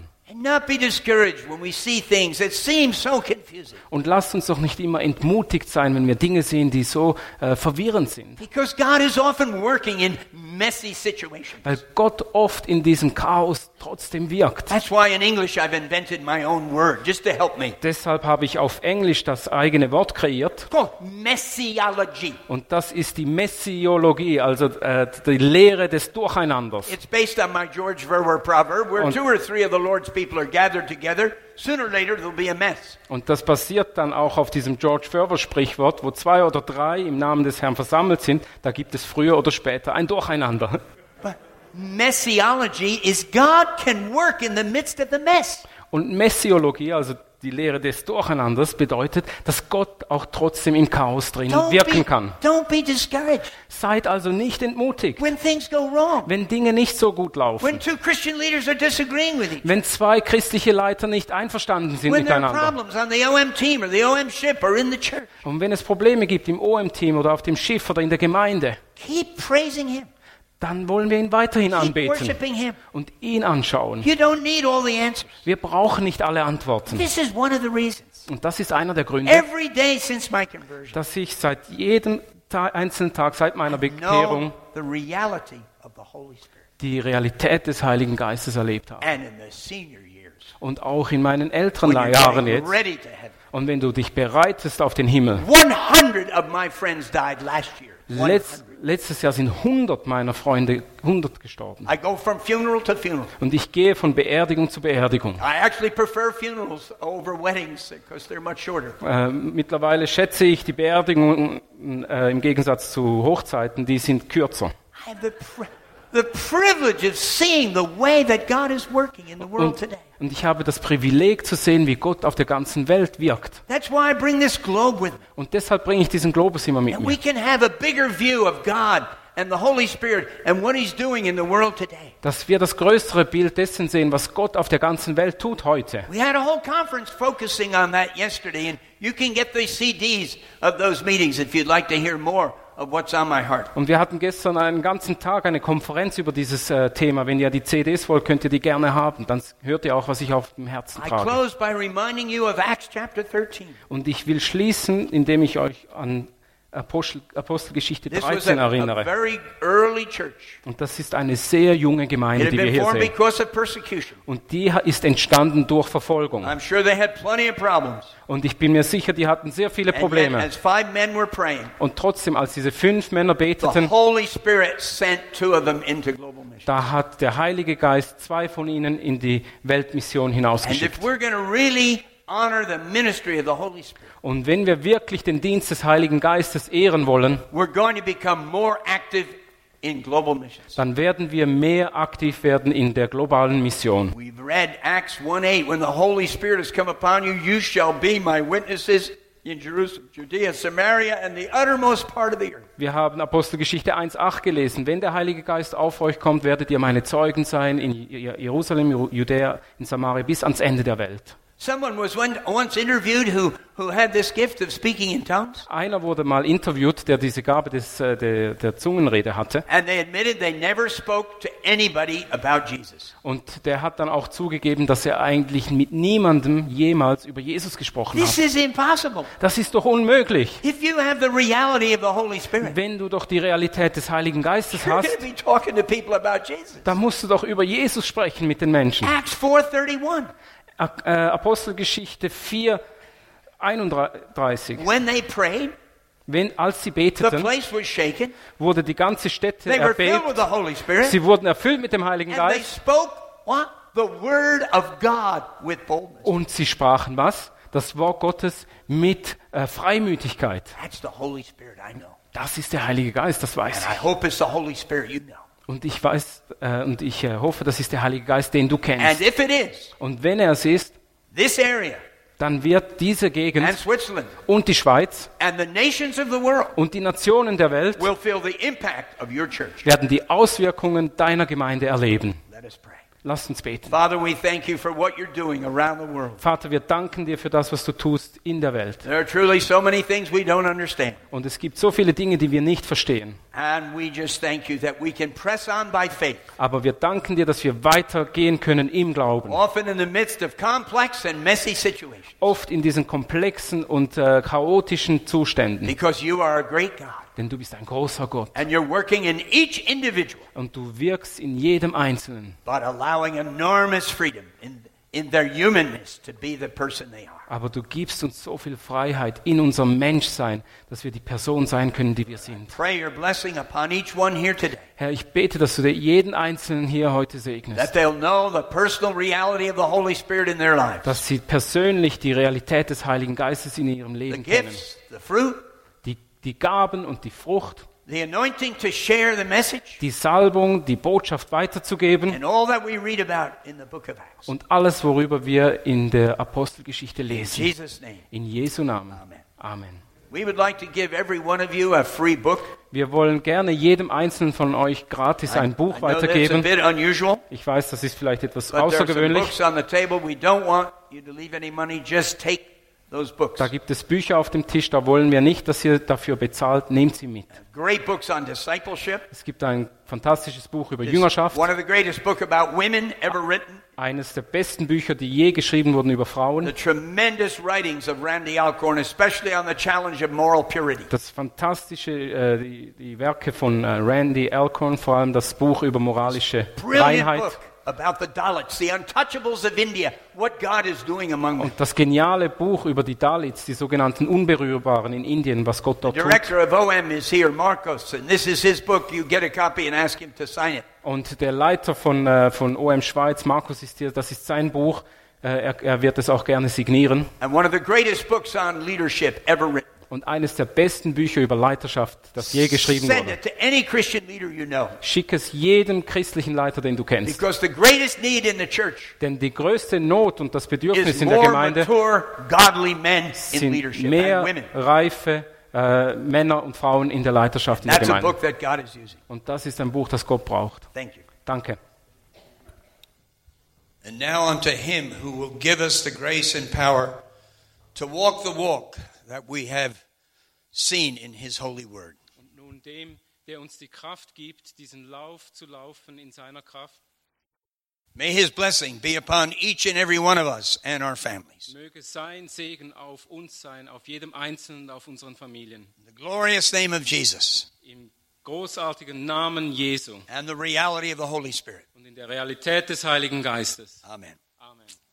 not be discouraged when we see things that seem so confusing. Und lasst uns doch nicht immer entmutigt sein, wenn wir Dinge sehen, die so äh, verwirrend sind. Because God is often working in messy situations. Weil Gott oft in diesem Chaos trotzdem wirkt. That's why in English I've invented my own word, just to help me. Deshalb habe ich auf Englisch das eigene Wort kreiert. Called messiology. Und das ist die Messiologie, also äh, die Lehre des Durcheinanders. It's based on my George Verwer proverb, where Und- two or three of the Lord's people are gathered together, sooner or later there'll be a mess. Und das basiert dann auch auf diesem George Verwer Sprichwort, wo zwei oder drei im Namen des Herrn versammelt sind, da gibt es früher oder später ein Durcheinander. But messiology is God can work in the midst of the mess. Und Messiologie, also die Lehre des Durcheinanders, bedeutet, dass Gott auch trotzdem im Chaos drin Don't wirken be, kann. don't be discouraged Seid also nicht entmutigt, when things go wrong. wenn Dinge nicht so gut When laufen, two Christian leaders are disagreeing with each other. wenn zwei christliche Leiter nicht einverstanden sind When there are miteinander problems on the O M team or the O M ship or in the church. und wenn es Probleme gibt im O M-Team oder auf dem Schiff oder in der Gemeinde, Keep praising Him. dann wollen wir ihn weiterhin Keep anbeten worshiping Him. und ihn anschauen. You don't need all the answers. Wir brauchen nicht alle Antworten. This is one of the reasons. Und das ist einer der Gründe, Every day since my conversion, dass ich seit jedem Ta- einzelnen Tag seit meiner know Bekehrung the reality of the Holy Spirit. die Realität des Heiligen Geistes erlebt habe. And in the senior years, Und auch in meinen älteren when you're Jahren getting jetzt. ready to heaven. Und wenn du dich bereitest auf den Himmel. one hundred of my friends died last year. Letz, one hundred. letztes Jahr sind hundert meiner Freunde, hundert gestorben. I go from funeral to funeral. Und ich gehe von Beerdigung zu Beerdigung. I actually prefer funerals over weddings because they're much shorter. Äh, mittlerweile schätze ich die Beerdigungen äh, im Gegensatz zu Hochzeiten, die sind kürzer. I have the, pri- the privilege of seeing the way that God is working in the world Und, today. und ich habe das Privileg zu sehen, wie Gott auf der ganzen Welt wirkt. That's why I bring this globe with me. Und deshalb bringe ich diesen Globus immer mit And mir. we can have a bigger view of God and the Holy Spirit and what He's doing in the world today. Dass wir das größere Bild dessen sehen, was Gott auf der ganzen Welt tut heute. We had a whole conference focusing on that yesterday, and you can get the C Ds of those meetings if you'd like to hear more of what's on my heart. Und wir hatten gestern einen ganzen Tag eine Konferenz über dieses äh, Thema. Wenn ihr die C Ds wollt, könnt ihr die gerne haben. Dann hört ihr auch, was ich auf dem Herzen I trage. close by reminding you of Acts chapter thirteen. Und ich will schließen, indem ich euch an Apostel, Apostelgeschichte This was dreizehn a, a erinnere. very early church. Und das ist eine sehr junge It Gemeinde, had die wir been hier formed sehen. because of persecution. Und die ha- ist entstanden durch Verfolgung. I'm sure they had plenty of problems. Und ich bin mir sicher, die hatten sehr viele And yet, Probleme. as five men were praying, Und trotzdem, als diese fünf Männer the beteten, Holy Spirit sent two of them into global mission. da hat der Heilige Geist zwei von ihnen in die Weltmission And if hinausgeschickt. we're going to really honor the ministry of the Holy Spirit, Und wenn wir wirklich den Dienst des Heiligen Geistes ehren wollen, we're going to become more active in global missions. dann werden wir mehr aktiv werden in der globalen Mission. We've read Acts one eight, when the Holy Spirit has come upon you, you shall be my witnesses in Jerusalem, Judea, Samaria, and the uttermost part of the earth. Wir haben Apostelgeschichte eins acht gelesen. Wenn der Heilige Geist auf euch kommt, werdet ihr meine Zeugen sein in Jerusalem, Judäa, in Samaria bis ans Ende der Welt. Someone was one, once interviewed who, who had this gift of speaking in tongues, Einer wurde mal interviewt, der diese Gabe des, äh, der, der Zungenrede hatte. and they admitted they never spoke to anybody about Jesus. Und der hat dann auch zugegeben, dass er eigentlich mit niemandem jemals über Jesus gesprochen This hat. is impossible. Das ist doch unmöglich. If you have the reality of the Holy Spirit, Wenn du doch die Realität des Heiligen Geistes you're going hast, to be talking to people about Jesus. dann musst du doch über Jesus sprechen mit den Menschen. Acts four thirty-one. Äh, Apostelgeschichte vier einunddreißig. When they prayed, Wenn, als sie the beteten, place was shaken. wurde die ganze Stätte They were filled with erbebt. the Holy Spirit. Sie wurden erfüllt mit dem Heiligen And they Geist spoke what? The word of God with boldness. und sie sprachen was? Das Wort Gottes mit äh, Freimütigkeit. That's the Holy Spirit I know. Das ist der Heilige Geist, das weiß And I ich. hope it's the Holy Spirit you know. Und ich weiß äh, und ich äh, hoffe, das ist der Heilige Geist, den du And kennst. if it is, Und wenn er es ist, this area dann wird diese and Gegend Switzerland und die Schweiz and the nations of the world und die Nationen der Welt will feel the impact of your church. werden die Auswirkungen deiner Gemeinde erleben. Let us pray. Lasst uns beten. Father, we thank you for what you're doing around the world. Vater, wir danken dir für das, was du tust in der Welt. There are truly so many things we don't understand. Und es gibt so viele Dinge, die wir nicht verstehen. And we just thank you that we can press on by faith. Aber wir danken dir, dass wir weitergehen können im Glauben. Often in the midst of complex and messy situations. Oft in diesen komplexen und äh, chaotischen Zuständen. Because you are a great God. Denn du bist ein großer Gott. And you're working in each individual. Und du wirkst in jedem Einzelnen. But allowing enormous freedom in, in their humanness to be the person they are. Aber du gibst uns so viel Freiheit in unserem Menschsein, dass wir die Person sein können, die wir sind. Pray your blessing upon each one here today. Herr, ich bete, dass du dir jeden Einzelnen hier heute segnest. That they'll know the personal reality of the Holy Spirit in their lives. Dass sie persönlich die Realität des Heiligen Geistes in ihrem The Leben kennen. gifts, the fruit, Die, die Gaben und die Frucht, the anointing to share the message, die Salbung, die Botschaft weiterzugeben and all that we read about in the book of Acts. und alles, worüber wir in der Apostelgeschichte In lesen. Jesus' name. In Jesu Namen. Amen. Amen. We would like to give every one of you a free book. Wir wollen gerne jedem Einzelnen von euch gratis ein Buch I know that's a weitergeben. bit unusual, Ich weiß, das ist vielleicht etwas but there are some außergewöhnlich. books on the table. We don't want you to leave any money. Just take those books. Da gibt es Bücher auf dem Tisch, da wollen wir nicht, dass ihr dafür bezahlt. Nehmt sie mit. Great books on discipleship. Es gibt ein fantastisches Buch über It's Jüngerschaft. one of the greatest book about women ever written. Eines der besten Bücher, die je geschrieben wurden über Frauen. The tremendous writings of Randy Alcorn, especially on the challenge of moral purity. Das fantastische, äh, die, die Werke von äh, Randy Alcorn, vor allem das Buch über moralische Brilliant Reinheit. book about the Dalits, the untouchables of India, what God is doing among them. Und das geniale Buch über die Dalits, die sogenannten Unberührbaren in Indien, was Gott The dort tut. director of O M is here, Marcos, and this is his book. You get a copy and ask him to sign it. Und der Leiter von, äh, von O M Schweiz, Markus, ist hier, das ist sein Buch. Äh, er, er wird es auch gerne signieren. And one of the greatest books on leadership ever written. Und eines der besten Bücher über Leiterschaft, das je geschrieben Send wurde. it to any Christian leader you know. Schick es jedem christlichen Leiter, den du kennst. Because the greatest need in the church Denn die größte Not und das Bedürfnis is in der more Gemeinde mature, godly men in sind leadership mehr and women. reife äh, Männer und Frauen in der Leiterschaft in der That's a Gemeinde. book that God is using. Und das ist ein Buch, das Gott braucht. Thank you. Danke. And now unto him who will give us the grace and power to walk the walk that we have seen in his holy word. Und nun dem, der uns die Kraft gibt, diesen Lauf zu laufen in seiner Kraft, May his blessing be upon each and every one of us and our families. möge sein Segen auf uns sein, auf jedem Einzelnen, auf unseren Familien. In the glorious name of Jesus Im großartigen Namen Jesu and the reality of the Holy Spirit. und in der Realität des Heiligen Geistes. Amen. Amen.